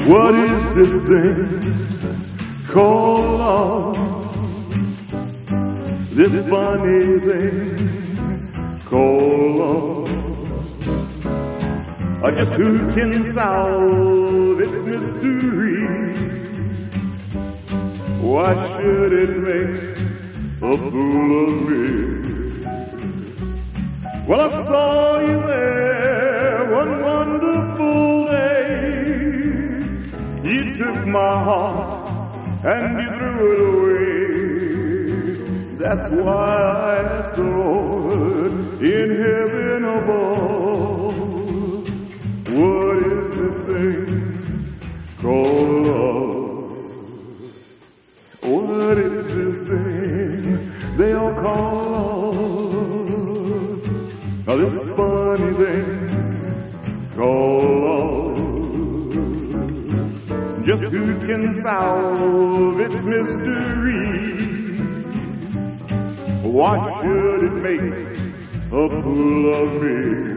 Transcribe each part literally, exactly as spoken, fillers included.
What is this thing called love? This funny thing called love. Uh, just who can solve its mystery? Why should it make a fool of me? Well, I saw you there one wonderful day. You took my heart and you threw it away. That's why I asked the Lord in heaven above, what is this thing called love? What is this thing they all call love? Now this funny thing called love. Just who can solve its mystery? Why should it make a fool of me?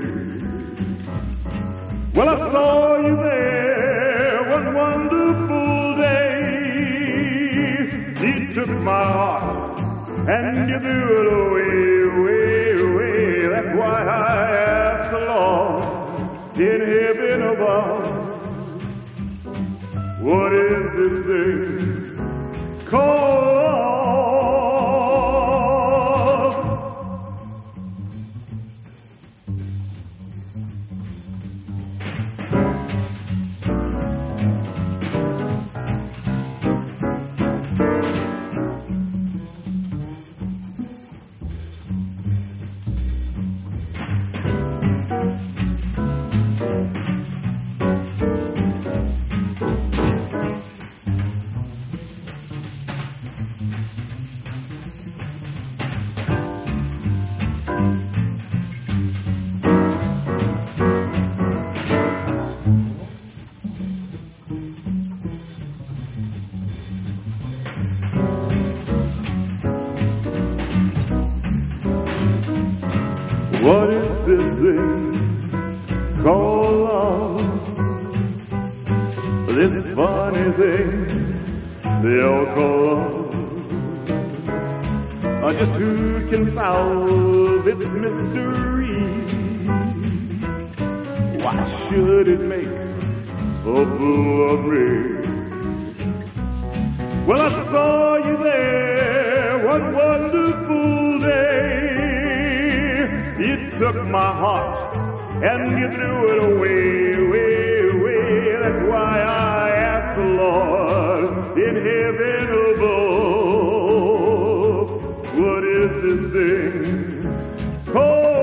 Well, I saw you there one wonderful day. You took my heart and you threw it away, away, away. That's why I asked the Lord in heaven above, what is this thing called love? What is this thing called love? This funny thing they all call love. Uh, just who can solve its mystery? Why should it make a fool of me? Well, I saw you there one wonderful day. You took my heart and you threw it away, away, away. That's why I asked the Lord in heaven above, what is this thing called